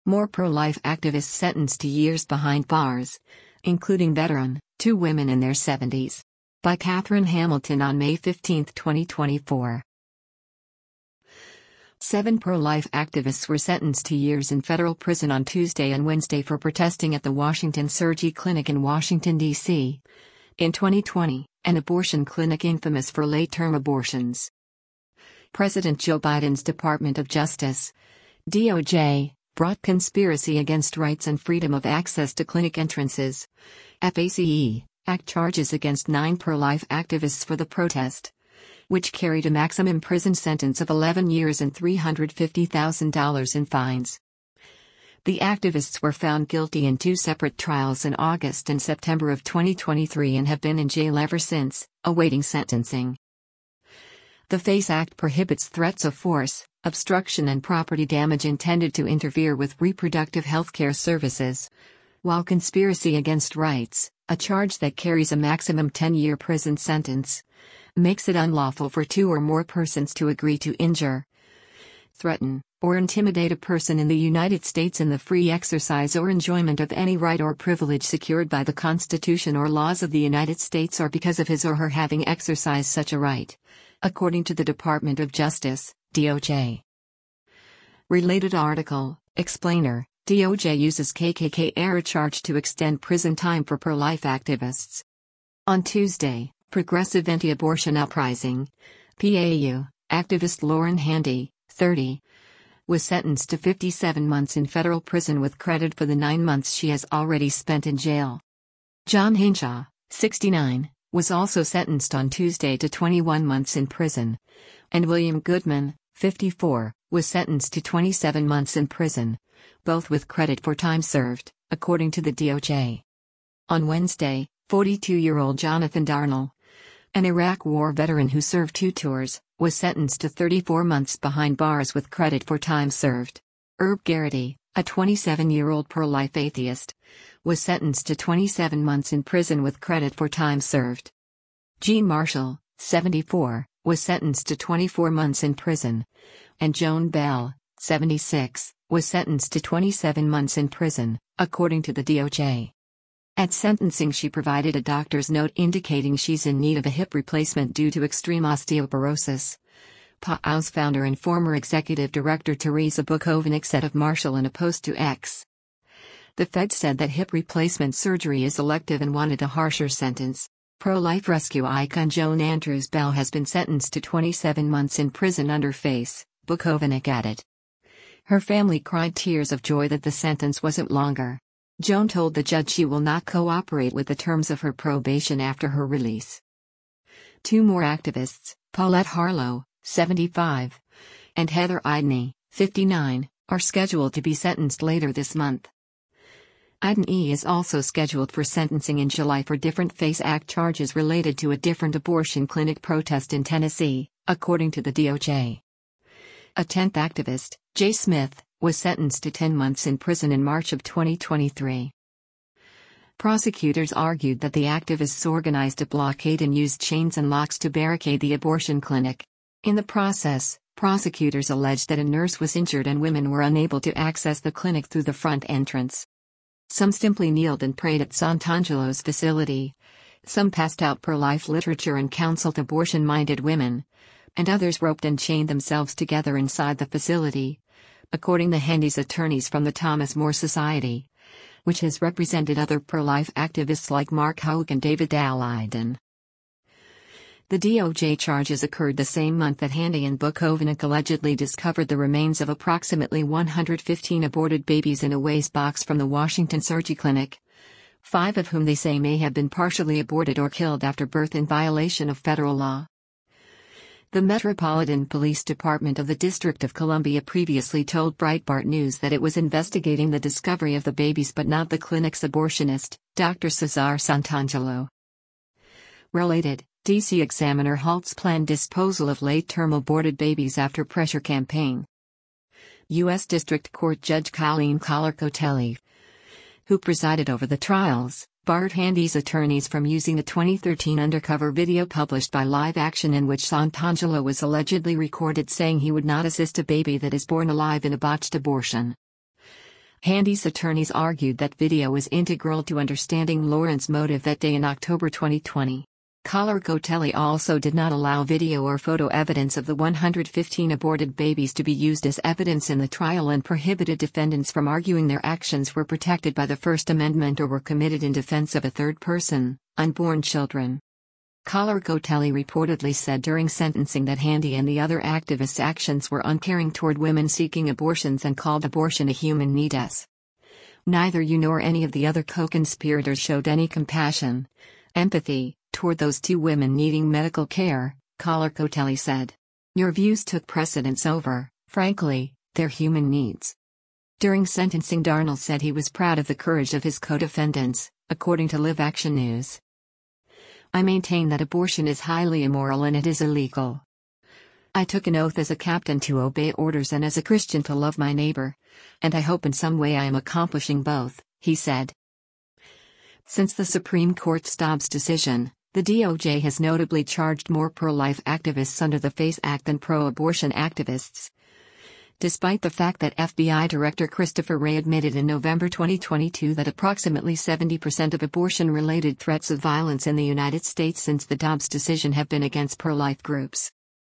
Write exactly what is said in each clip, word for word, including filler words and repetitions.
More pro-life activists sentenced to years behind bars, including veteran, two women in their seventies. By Catherine Hamilton on May fifteenth, twenty twenty-four. Seven pro-life activists were sentenced to years in federal prison on Tuesday and Wednesday for protesting at the Washington Surgery Clinic in Washington, D C in twenty twenty, an abortion clinic infamous for late-term abortions. President Joe Biden's Department of Justice, D O J, brought Conspiracy Against Rights and Freedom of Access to Clinic Entrances, FACE, Act charges against nine pro-life activists for the protest, which carried a maximum prison sentence of eleven years and three hundred fifty thousand dollars in fines. The activists were found guilty in two separate trials in August and September of twenty twenty-three and have been in jail ever since, awaiting sentencing. The FACE Act prohibits threats of force, obstruction and property damage intended to interfere with reproductive health care services, while Conspiracy Against Rights, a charge that carries a maximum ten-year prison sentence, makes it unlawful for two or more persons to agree to injure, threaten, or intimidate a person in the United States in the free exercise or enjoyment of any right or privilege secured by the Constitution or laws of the United States or because of his or her having exercised such a right, according to the Department of Justice, D O J. Related article, explainer, D O J uses K K K era charge to extend prison time for pro-life activists. On Tuesday, Progressive Anti-Abortion Uprising, P A U, activist Lauren Handy, thirty, was sentenced to fifty-seven months in federal prison with credit for the nine months she has already spent in jail. John Hinshaw, sixty-nine, was also sentenced on Tuesday to twenty-one months in prison, and William Goodman, fifty-four, was sentenced to twenty-seven months in prison, both with credit for time served, according to the D O J. On Wednesday, forty-two-year-old Jonathan Darnell, an Iraq War veteran who served two tours, was sentenced to thirty-four months behind bars with credit for time served. Herb Garrity, a twenty-seven-year-old pro-life atheist, was sentenced to twenty-seven months in prison with credit for time served. Gene Marshall, seventy-four, was sentenced to twenty-four months in prison, and Joan Bell, seventy-six, was sentenced to twenty-seven months in prison, according to the D O J. At sentencing, she provided a doctor's note indicating she's in need of a hip replacement due to extreme osteoporosis. P A U's founder and former executive director Teresa Bukovinik said of Marshall in a post to X. The Fed said that hip replacement surgery is elective and wanted a harsher sentence. Pro-life rescue icon Joan Andrews Bell has been sentenced to twenty-seven months in prison under FACE, Bukovinik added. Her family cried tears of joy that the sentence wasn't longer. Joan told the judge she will not cooperate with the terms of her probation after her release. Two more activists, Paulette Harlow, seventy-five, and Heather Idney, fifty-nine, are scheduled to be sentenced later this month. Idney is also scheduled for sentencing in July for different FACE Act charges related to a different abortion clinic protest in Tennessee, according to the D O J. A tenth activist, Jay Smith, was sentenced to ten months in prison in March of twenty twenty-three. Prosecutors argued that the activists organized a blockade and used chains and locks to barricade the abortion clinic. In the process, prosecutors alleged that a nurse was injured and women were unable to access the clinic through the front entrance. Some simply kneeled and prayed at Sant'Angelo's facility. Some passed out pro-life literature and counseled abortion-minded women, and others roped and chained themselves together inside the facility, according to Handy's attorneys from the Thomas More Society, which has represented other pro-life activists like Mark Hogue and David Al-Aiden. The D O J charges occurred the same month that Handy and Bukovinik allegedly discovered the remains of approximately one hundred fifteen aborted babies in a waste box from the Washington Surgery Clinic, five of whom they say may have been partially aborted or killed after birth in violation of federal law. The Metropolitan Police Department of the District of Columbia previously told Breitbart News that it was investigating the discovery of the babies but not the clinic's abortionist, Doctor Cesar Sant'Angelo. Related, D C Examiner halts planned disposal of late-term aborted babies after pressure campaign. U S District Court Judge Colleen Kollar-Kotelly, who presided over the trials, barred Handy's attorneys from using the twenty thirteen undercover video published by Live Action in which Sant'Angelo was allegedly recorded saying he would not assist a baby that is born alive in a botched abortion. Handy's attorneys argued that video was integral to understanding Lauren's motive that day in October twenty twenty. Collar-Cotelli also did not allow video or photo evidence of the one hundred fifteen aborted babies to be used as evidence in the trial and prohibited defendants from arguing their actions were protected by the First Amendment or were committed in defense of a third person, unborn children. Collar-Cotelli reportedly said during sentencing that Handy and the other activists' actions were uncaring toward women seeking abortions and called abortion a human need. Neither you nor any of the other co-conspirators showed any compassion, empathy, toward those two women needing medical care, Collar-Cotelli said. Your views took precedence over, frankly, their human needs. During sentencing, Darnell said he was proud of the courage of his co-defendants, according to Live Action News. I maintain that abortion is highly immoral and it is illegal. I took an oath as a captain to obey orders and as a Christian to love my neighbor, and I hope in some way I am accomplishing both, he said. Since the Supreme Court's Dobbs decision, the D O J has notably charged more pro-life activists under the FACE Act than pro-abortion activists. Despite the fact that F B I Director Christopher Wray admitted in November twenty twenty-two that approximately seventy percent of abortion-related threats of violence in the United States since the Dobbs decision have been against pro-life groups.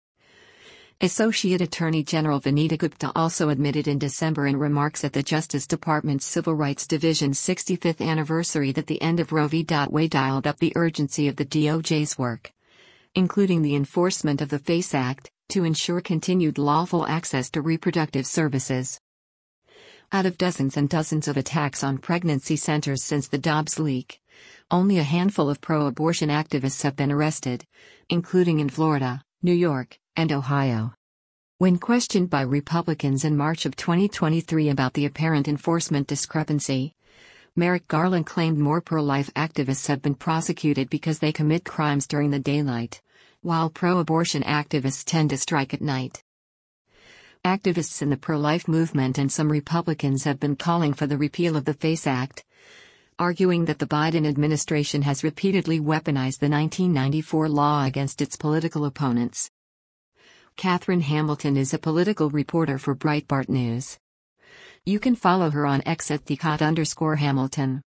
Associate Attorney General Vanita Gupta also admitted in December in remarks at the Justice Department's Civil Rights Division's sixty-fifth anniversary that the end of Roe v. Wade dialed up the urgency of the D O J's work, including the enforcement of the FACE Act, to ensure continued lawful access to reproductive services. Out of dozens and dozens of attacks on pregnancy centers since the Dobbs leak, only a handful of pro-abortion activists have been arrested, including in Florida, New York, and Ohio. When questioned by Republicans in March of twenty twenty-three about the apparent enforcement discrepancy, Merrick Garland claimed more pro-life activists have been prosecuted because they commit crimes during the daylight, while pro-abortion activists tend to strike at night. Activists in the pro-life movement and some Republicans have been calling for the repeal of the FACE Act, arguing that the Biden administration has repeatedly weaponized the nineteen ninety-four law against its political opponents. Catherine Hamilton is a political reporter for Breitbart News. You can follow her on X at thecot underscore Hamilton.